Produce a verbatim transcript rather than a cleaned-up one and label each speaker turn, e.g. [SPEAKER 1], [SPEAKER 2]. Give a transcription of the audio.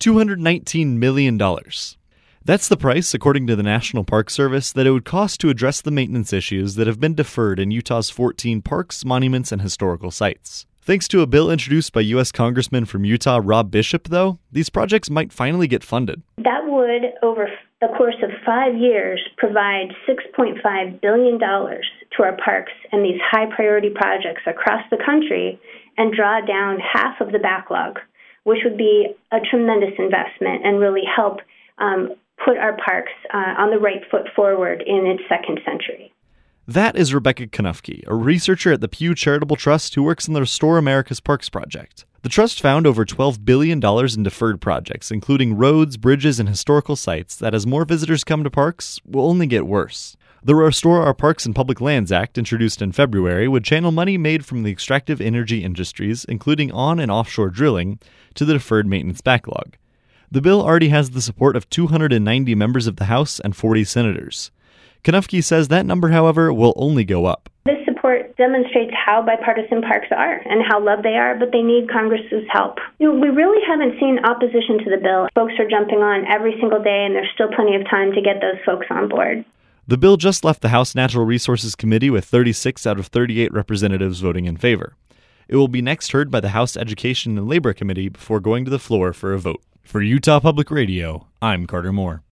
[SPEAKER 1] two hundred nineteen million dollars. That's the price, according to the National Park Service, that it would cost to address the maintenance issues that have been deferred in Utah's fourteen parks, monuments, and historical sites. Thanks to a bill introduced by U S Congressman from Utah, Rob Bishop, though, these projects might finally get funded.
[SPEAKER 2] That would, over the course of five years, provide six point five billion dollars to our parks and these high-priority projects across the country and draw down half of the backlog, which would be a tremendous investment and really help um, put our parks uh, on the right foot forward in its second century.
[SPEAKER 1] That is Rebecca Konufke, a researcher at the Pew Charitable Trust who works on the Restore America's Parks project. The trust found over twelve billion dollars in deferred projects, including roads, bridges, and historical sites that, as more visitors come to parks, will only get worse. The Restore Our Parks and Public Lands Act, introduced in February, would channel money made from the extractive energy industries, including on- and offshore drilling, to the deferred maintenance backlog. The bill already has the support of two hundred ninety members of the House and forty senators. Konufke says that number, however, will only go up.
[SPEAKER 2] This support demonstrates how bipartisan parks are and how loved they are, but they need Congress's help. You know, we really haven't seen opposition to the bill. Folks are jumping on every single day, and there's still plenty of time to get those folks on board.
[SPEAKER 1] The bill just left the House Natural Resources Committee with thirty-six out of thirty-eight representatives voting in favor. It will be next heard by the House Education and Labor Committee before going to the floor for a vote. For Utah Public Radio, I'm Carter Moore.